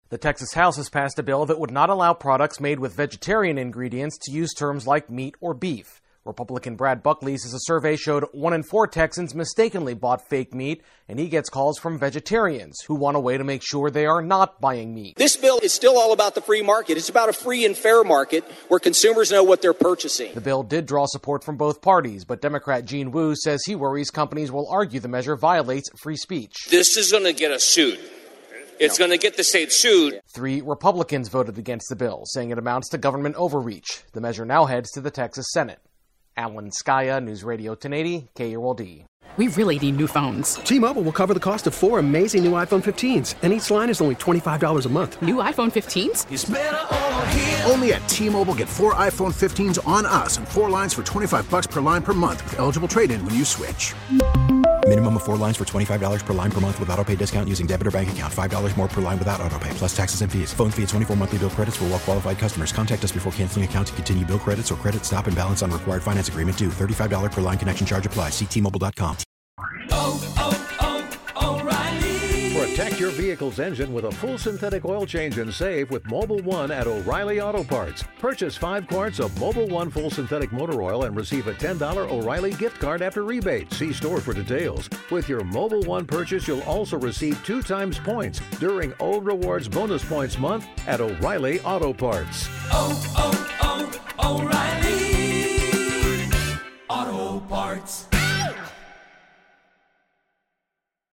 The Texas House has passed a bill that would not allow products made with vegetarian ingredients to use terms like meat or beef. Republican Brad Buckley says a survey showed 1 in 4 Texans mistakenly bought fake meat, and he gets calls from vegetarians who want a way to make sure they are not buying meat. This bill is still all about the free market. It's about a free and fair market where consumers know what they're purchasing. The bill did draw support from both parties, but Democrat Gene Wu says he worries companies will argue the measure violates free speech. This is going to get us sued. It's going to get the state sued. 3 Republicans voted against the bill, saying it amounts to government overreach. The measure now heads to the Texas Senate. Alan Skaya, News Radio 1080, KULD. We really need new phones. T-Mobile will cover the cost of 4 amazing new iPhone 15s, and each line is only $25 a month. New iPhone 15s? It's better over here. Only at T-Mobile, get 4 iPhone 15s on us and 4 lines for $25 per line per month with eligible trade-in when you switch. Minimum of 4 lines for $25 per line per month with autopay discount using debit or bank account. $5 more per line without autopay, plus taxes and fees. Phone fee at 24 monthly bill credits for well-qualified customers. Contact us before canceling account to continue bill credits or credit stop and balance on required finance agreement due. $35 per line connection charge applies. See T-Mobile.com. O'Reilly. Protect your vehicle's engine with a full synthetic oil change and save with Mobil 1 at O'Reilly Auto Parts. Purchase 5 quarts of Mobil 1 full synthetic motor oil and receive a $10 O'Reilly gift card after rebate. See store for details. With your Mobil 1 purchase, you'll also receive 2 times points during O Rewards Bonus Points Month at O'Reilly Auto Parts. O'Reilly Auto Parts.